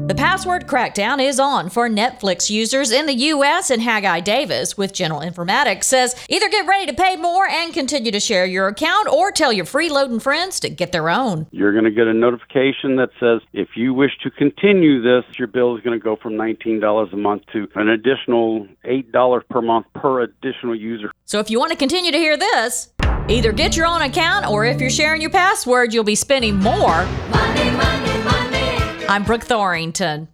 The password crackdown is on for Netflix users in the U.S., and Haggai Davis with General Informatics says either get ready to pay more and continue to share your account or tell your freeloading friends to get their own. You're going to get a notification that says if you wish to continue this, your bill is going to go from $19 a month to an additional $8 per month per additional user. So if you want to continue to hear this, either get your own account, or if you're sharing your password, you'll be spending more. Money, money, money. I'm Brooke Thorington.